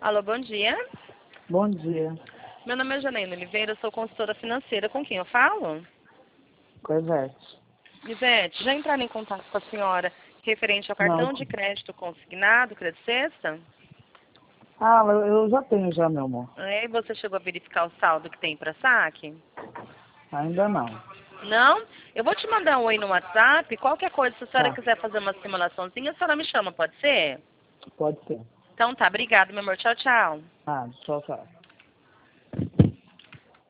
Alô, bom dia. Bom dia. Meu nome é Janaína Oliveira, eu sou consultora financeira. Com quem eu falo? Ivete. Ivete, já entraram em contato com a senhora referente ao cartão Não. de crédito consignado, Crédito Sexta? Ah, eu já tenho já, meu amor. E você chegou a verificar o saldo que tem para saque? Ainda não. Não? Eu vou te mandar um oi no WhatsApp. Qualquer coisa, se a senhora Tá. quiser fazer uma simulaçãozinha, a senhora me chama, pode ser? Pode ser. Então tá, obrigado, meu amor. Tchau, tchau. Ah, tchau, tchau.